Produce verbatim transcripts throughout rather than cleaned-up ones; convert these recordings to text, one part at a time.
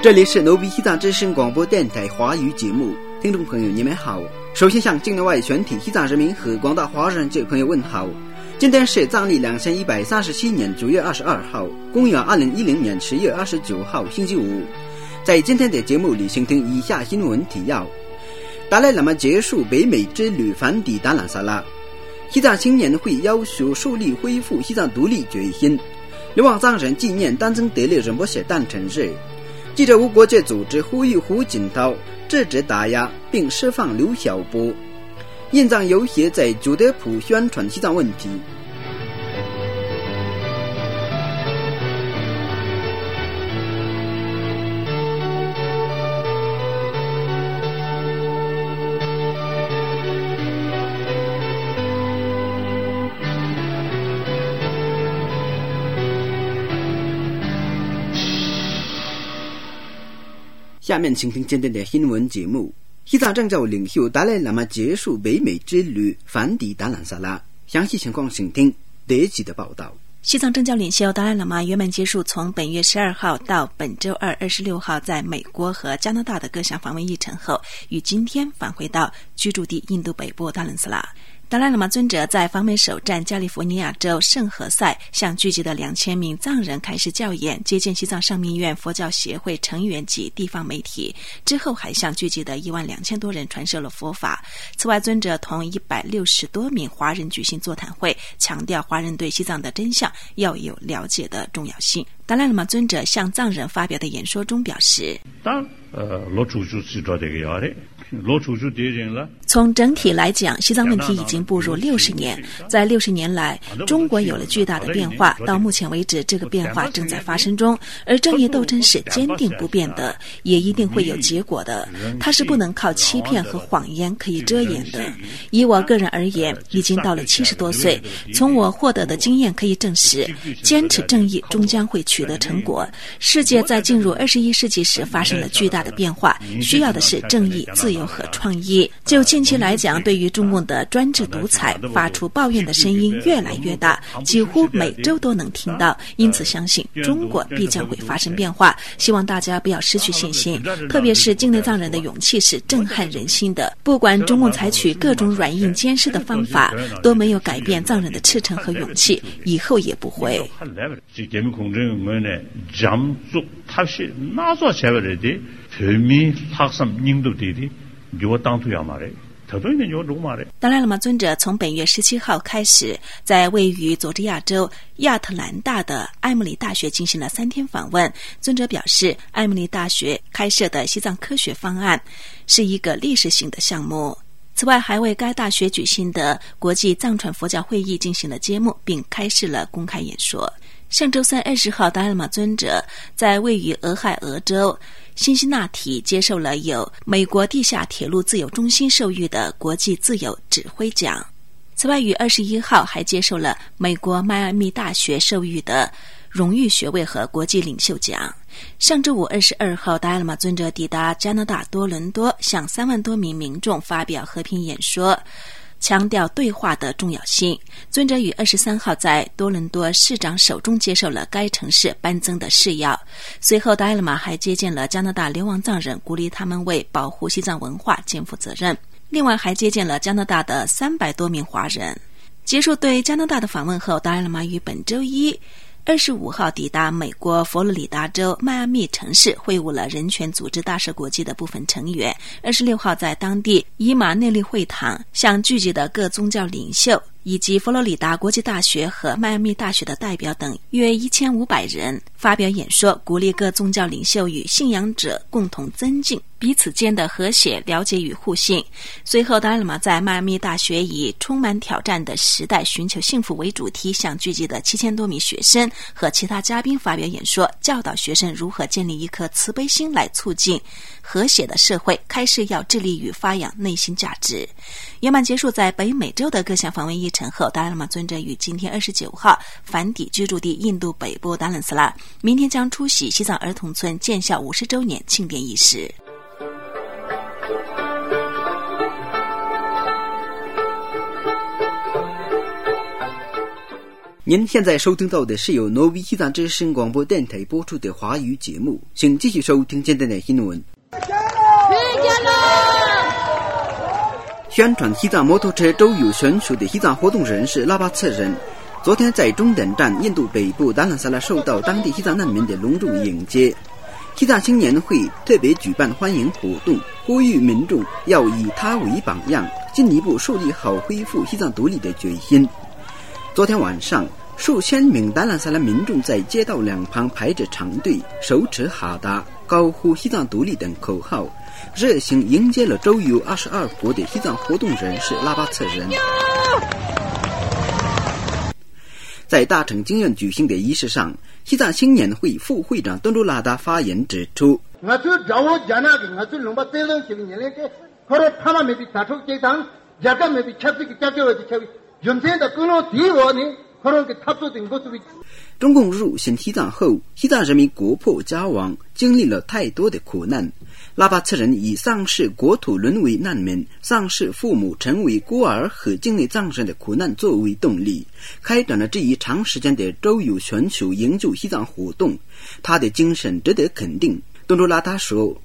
这里是奴比西藏之声广播电台华语节目，听众朋友你们好。首先向境内外全体西藏人民和广大华人界朋友问好。今天是藏历两千一百三十七年九月二十二号，公元二零一零年十月二十九号星期五。在今天的节目里，请听以下新闻提要：达赖喇嘛结束北美之旅，返抵达兰萨拉。西藏青年会要求树立恢复西藏独立决心。流亡藏人纪念丹增德勒仁波切诞辰日。记者无国界组织呼吁胡锦涛制止打压并释放刘晓波。印藏游协在久德普宣传西藏问题。下面请听今天的新闻节目。西藏政教领袖达赖喇嘛结束北美之旅，返抵达兰萨拉。详细情况请听第一集的报道。 西藏政教领袖达赖喇嘛圆满结束从本月十二号到本周二二十六号在美国和加拿大的各项访问议程后，于今天返回到居住地印度北部达兰萨拉。达赖喇嘛尊者在访美首站加利福尼亚州圣何塞向聚集的两千名藏人开始教演，接见西藏上密院佛教协会成员及地方媒体，之后还向聚集的一万两千多人传授了佛法。此外，尊者同一百六十多名华人举行座谈会，强调华人对西藏的真相要有了解的重要性。达赖喇嘛尊者向藏人发表的演说中表示，从整体来讲，西藏问题已经步入六十年，在六十年来，中国有了巨大的变化，到目前为止，这个变化正在发生中，而正义斗争是坚定不变的，也一定会有结果的，它是不能靠欺骗和谎言可以遮掩的。以我个人而言，已经到了七十多岁，从我获得的经验可以证实，坚持正义终将会取得成果。世界在进入二十一世纪时发生了巨大的变化，需要的是正义、自由和创意。就近期来讲，对于中共的专制独裁发出抱怨的声音越来越大，几乎每周都能听到，因此相信中国必将会发生变化，希望大家不要失去信心，特别是境内藏人的勇气是震撼人心的。不管中共采取各种软硬兼施的方法，都没有改变藏人的赤诚和勇气，以后也不会。达赖喇嘛尊者从本月十七号开始，在位于佐治亚州亚特兰大的艾默里大学进行了三天访问。尊者表示，艾默里大学开设的西藏科学方案是一个历史性的项目。此外，还为该大学举行的国际藏传佛教会议进行了揭幕，并开示了公开演说。上周三二十号，达赖喇嘛尊者在位于俄亥俄州辛辛那提接受了由美国地下铁路自由中心授予的国际自由指挥奖。此外，于二十一号还接受了美国迈阿密大学授予的荣誉学位和国际领袖奖。上周五二十二号，达赖喇嘛尊者抵达加拿大多伦多，向三万多名民众发表和平演说，强调对话的重要性。尊者于二十三号在多伦多市长手中接受了该城市颁赠的誓要。随后，达赖喇嘛还接见了加拿大流亡藏人，鼓励他们为保护西藏文化肩负责任。另外，还接见了加拿大的三百多名华人。结束对加拿大的访问后，达赖喇嘛于本周一二十五号抵达美国佛罗里达州迈阿密城市，会晤了人权组织大赦国际的部分成员。二十六号在当地以马内利会堂向聚集的各宗教领袖以及佛罗里达国际大学和迈阿密大学的代表等约一千五百人发表演说，鼓励各宗教领袖与信仰者共同增进彼此间的和谐、了解与互信。随后，达赖喇嘛在迈阿密大学以充满挑战的时代寻求幸福为主题，向聚集的七千多名学生和其他嘉宾发表演说，教导学生如何建立一颗慈悲心来促进和谐的社会，开始要致力于发扬内心价值。圆满结束在北美洲的各项访问议程后，达赖喇嘛尊者于今天二十九号返抵居住地印度北部达兰斯拉，明天将出席西藏儿童村建校五十周年庆典仪式。 您现在收听到的是由挪威西藏之声广播电台播出的华语节目，请继续收听今天的新闻。宣传西藏摩托车周游选手的西藏活动人士拉巴策人，昨天在终点站印度北部达兰萨拉受到当地西藏难民的隆重迎接。西藏青年会特别举办欢迎活动，呼吁民众要以他为榜样，进一步树立好恢复西藏独立的决心。昨天晚上，数千名达兰萨拉民众在街道两旁排着长队，手持哈达，高呼西藏独立等口号，热情迎接了周游二十二国的西藏活动人士拉巴策人。在大城经院举行的仪式上，西藏青年会副会长敦珠拉达发言指出，中共入侵西藏后，西藏人民国破家亡，经历了太多的苦难。拉巴策人以丧失国土沦为难民，丧失父母成为孤儿和境内藏人的苦难作为动力，开展了这一长时间的周游全球营救西藏活动。他的精神值得肯定。敦珠拉达说，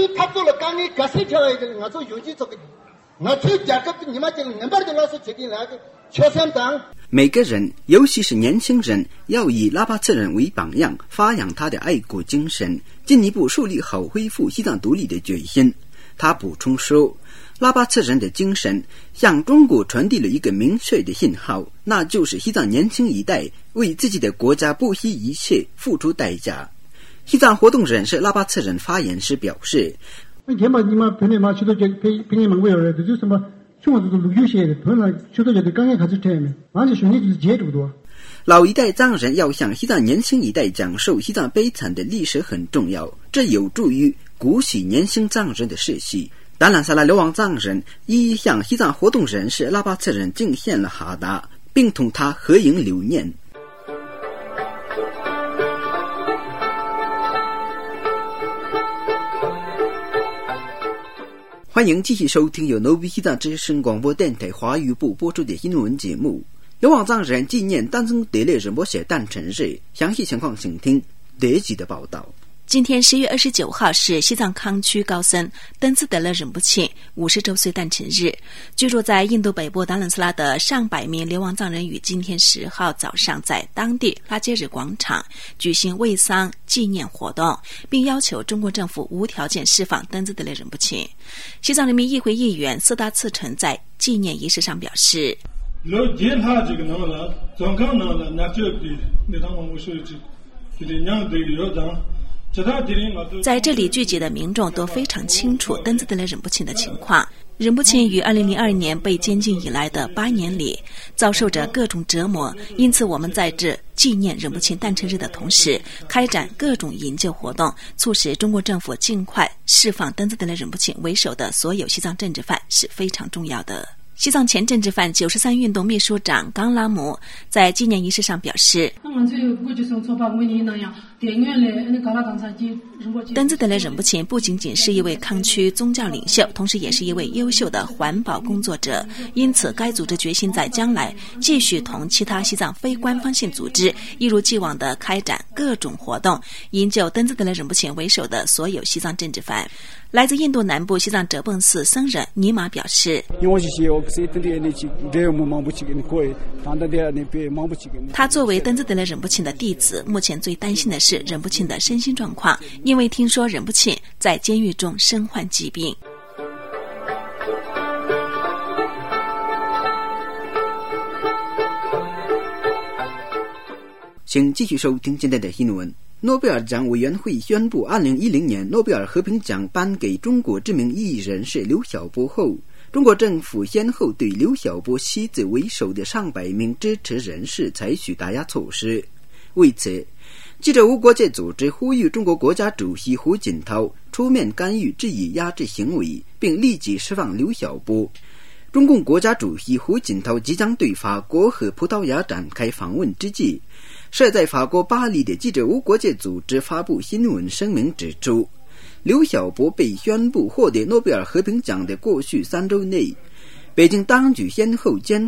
每个人，尤其是年轻人，要以拉巴策人为榜样，发扬他的爱国精神，进一步树立好恢复西藏独立的决心。他补充说，拉巴策人的精神向中国传递了一个明确的信号，那就是西藏年轻一代为自己的国家不惜一切，付出代价。西藏活动人士拉巴策人发言时表示，老一代藏人要向西藏年轻一代讲述西藏悲惨的历史很重要，这有助于鼓起年轻藏人的士气。达兰萨拉流亡藏人一一向西藏活动人士拉巴策人敬献了哈达，并同他合影留念。欢迎继续收听由挪威西藏之声广播电台华语部播出的新闻节目。流亡藏人纪念丹增德勒仁波切诞辰日，详细情况请听德吉的报道。 今天十月二十九号是西藏康区高僧登孜德勒仁波切五十周岁诞辰日。居住在印度北部达兰萨拉的上百名流亡藏人于今天十号早上在当地拉杰日广场举行慰丧纪念活动，并要求中国政府无条件释放登孜德勒仁波切。西藏人民议会议员色达次成在纪念仪式上表示，在这里聚集的民众都非常清楚登孜德勒仁波切的情况。仁波切于二零零二年被监禁以来的八年里，遭受着各种折磨，因此我们在这纪念仁波切诞辰日的同时，开展各种营救活动，促使中国政府尽快释放登孜德勒仁波切为首的所有西藏政治犯是非常重要的。西藏前政治犯九十三运动秘书长冈拉姆在纪念仪式上表示，登孜德勒仁波切不仅仅是一位康区宗教领袖，同时也是一位优秀的环保工作者，因此该组织决心在将来继续同其他西藏非官方性组织一如既往地开展各种活动，营救登孜德勒仁波切为首的所有西藏政治犯。来自印度南部西藏哲蚌寺僧人尼玛表示，他作为登孜德勒仁波切的弟子，目前最担心的是仁波切的身心状况，因为听说仁波切在监狱中身患疾病。 请继续收听今天的新闻。诺贝尔奖委员会宣布二零一零年诺贝尔和平奖颁给中国知名异议人士刘晓波后，中国政府先后对刘晓波妻子为首的上百名支持人士采取打压措施。为此，记者无国界组织呼吁中国国家主席胡锦涛出面干预这一压制行为，并立即释放刘晓波。中共国家主席胡锦涛即将对法国和葡萄牙展开访问之际，设在法国巴黎的记者无国界组织发布新闻声明指出，刘晓波被宣布获得诺贝尔和平奖的过去三周内，北京当局先后监控、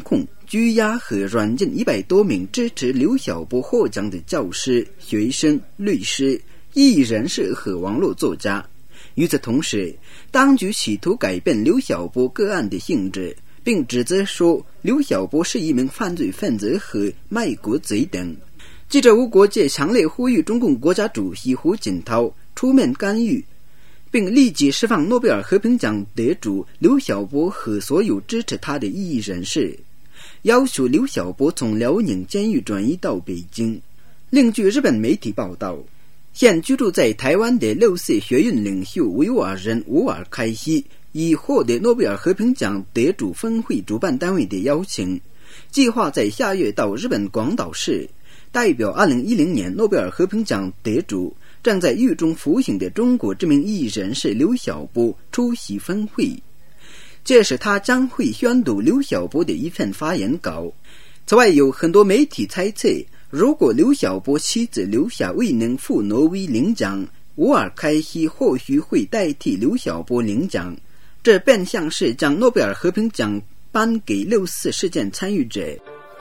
拘押和软禁一百多名支持刘晓波获奖的教师、学生、律师、异议人士和网络作家。与此同时，当局企图改变刘晓波个案的性质，并指责说刘晓波是一名犯罪分子和卖国贼等。记者无国界强烈呼吁中共国家主席胡锦涛出面干预，并立即释放诺贝尔和平奖得主刘晓波和所有支持他的异议人士，要求刘晓波从辽宁监狱转移到北京。另据日本媒体报道，现居住在台湾的六四学运领袖维吾尔人乌尔开西已获得诺贝尔和平奖得主分会主办单位的邀请，计划在下月到日本广岛市代表二零一零年诺贝尔和平奖得主正在狱中服刑的中国知名异议人士刘晓波出席分会，届时他将会宣读刘晓波的一份发言稿。此外，有很多媒体猜测，如果刘晓波妻子留下未能赴挪威领奖，乌尔开西或许会代替刘晓波领奖，这变相是将诺贝尔和平奖颁给六四事件参与者。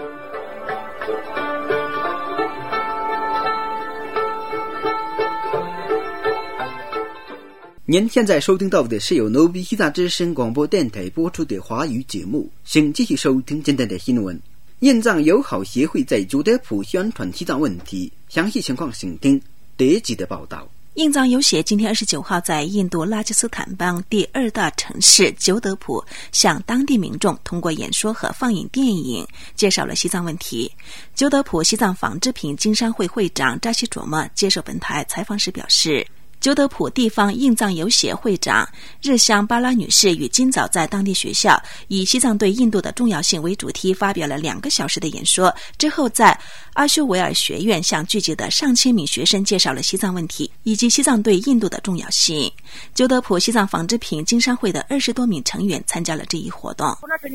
您现在收听到的是由 Novi 西藏之声广播电台播出的华语节目，请继续收听今天的新闻。印藏友好协会在久德普宣传西藏问题，详细情况请听第一集的报道。 印藏友协今天二十九号在印度拉吉斯坦邦第二大城市久德普向当地民众通过演说和放映电影介绍了西藏问题。久德普西藏纺织品经商会会长扎西卓莫接受本台采访时表示，久德普地方印藏友协会长日香巴拉女士于今早在当地学校以西藏对印度的重要性为主题发表了两个小时的演说，之后在阿修维尔学院向聚集的上千名学生介绍了西藏问题以及西藏对印度的重要性。久德普西藏纺织品经商会的二十多名成员参加了这一活动。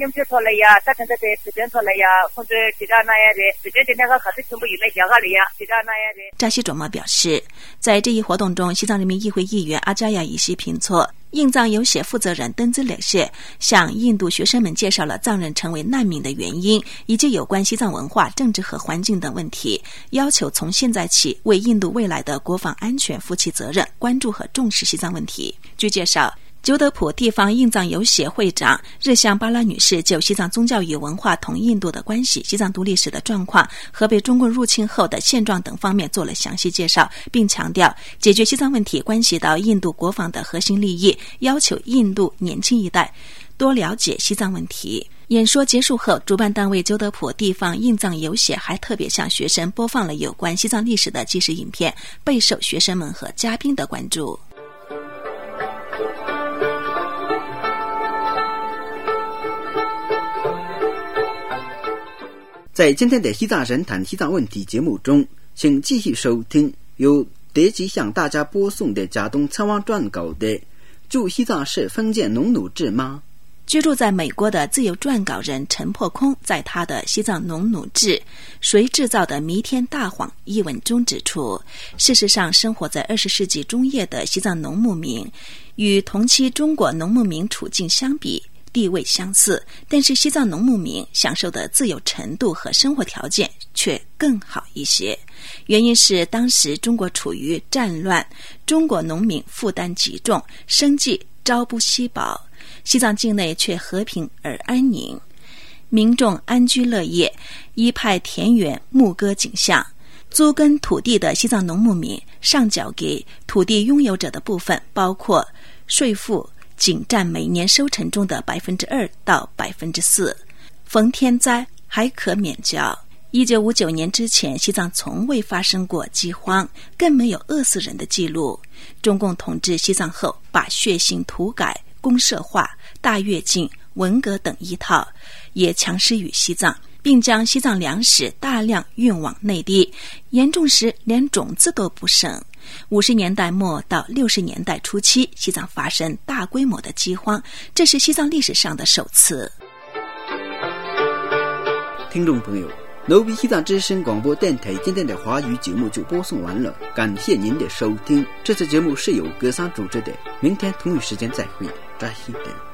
扎西卓莫表示，在这一活动中，西藏人民议会议员阿扎亚伊西平措、印藏友协负责人登兹勒谢向印度学生们介绍了藏人成为难民的原因，以及有关西藏文化、政治和环境等问题，要求从现在起为印度未来的国防安全负起责任，关注和重视西藏问题。据介绍，久德普地方印藏友协会长日香巴拉女士就西藏宗教与文化同印度的关系、西藏独立史的状况和被中共入侵后的现状等方面做了详细介绍，并强调解决西藏问题关系到印度国防的核心利益，要求印度年轻一代多了解西藏问题。演说结束后，主办单位久德普地方印藏友协还特别向学生播放了有关西藏历史的纪实影片，备受学生们和嘉宾的关注。 在今天的西藏人谈西藏问题节目中，请继续收听由德吉向大家播送的贾东参汪撰稿的驻西藏市封建农奴制吗？ 居住在美国的自由撰稿人陈破空在他的《西藏农奴制：谁制造的弥天大谎》一文中指出，事实上生活在二十世纪中叶的西藏农牧民与同期中国农牧民处境相比地位相似，但是西藏农牧民享受的自由程度和生活条件却更好一些。原因是当时中国处于战乱，中国农民负担极重，生计朝不夕饱，西藏境内却和平而安宁，民众安居乐业，一派田园牧歌景象。租耕土地的西藏农牧民上缴给土地拥有者的部分，包括税负仅占每年收成中的百分之二到百分之四，逢天灾还可免缴。一九五九年之前，西藏从未发生过饥荒，更没有饿死人的记录。中共统治西藏后，把血腥土改、公社化、大跃进、文革等一套也强施于西藏，并将西藏粮食大量运往内地，严重时连种子都不剩。五十年代末到六十年代初期，西藏发生大规模的饥荒，这是西藏历史上的首次。 听众朋友，Novi 西藏之声广播电台今天的华语节目就播送完了，感谢您的收听。这次节目是由格桑主持的，明天同一时间再会，扎西德。